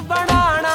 बनाना।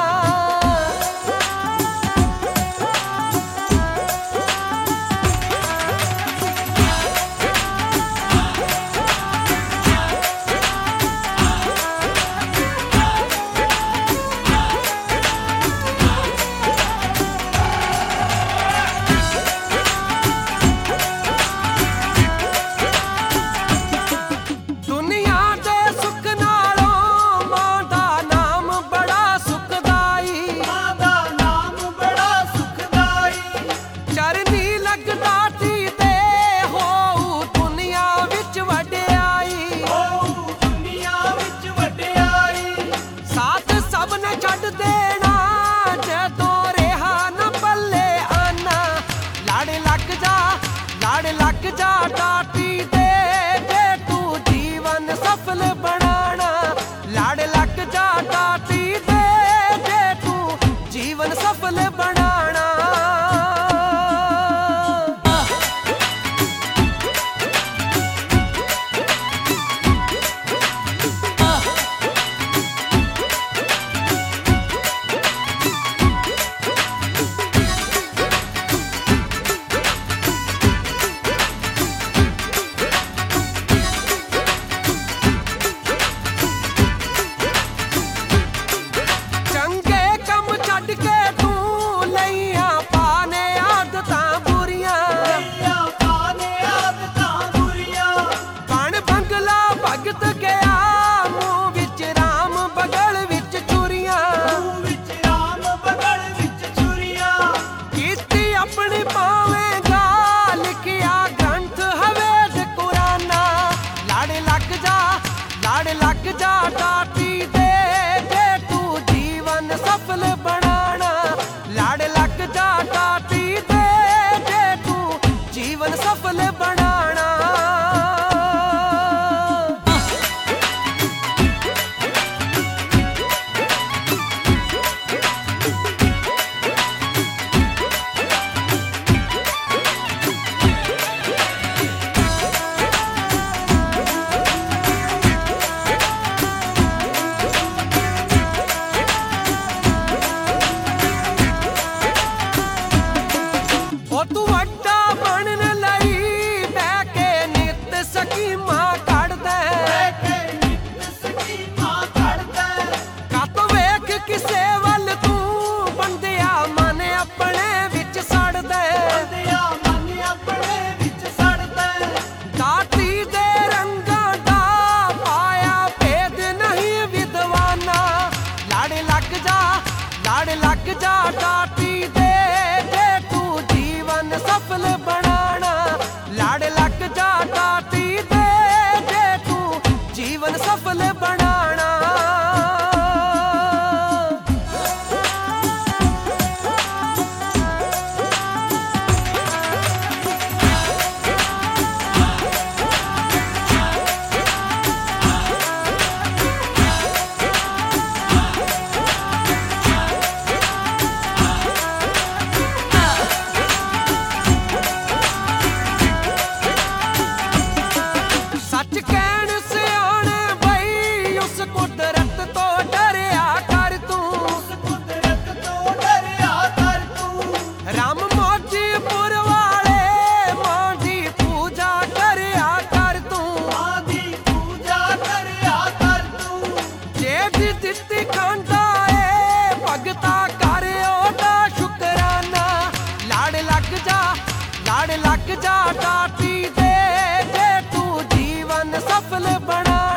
लग जा टाटी दे जे तू जीवन सफल बनाना। लाड़ लग जा टाटी दे जे तू जीवन सफल बनाना। लग जा टाटी दे जे तू जीवन सफल बनाना। लाड़ लग जा टाटी दे जे तू जीवन सफल बनाना। लाड़ लग जा टाटी दे जे तू जीवन सफल बनाना। लाड़ लग जा टाटी दे जे तू जीवन सफल बनाना। लाड़ लग जा टाटी दे जे तू जीवन सफल बना।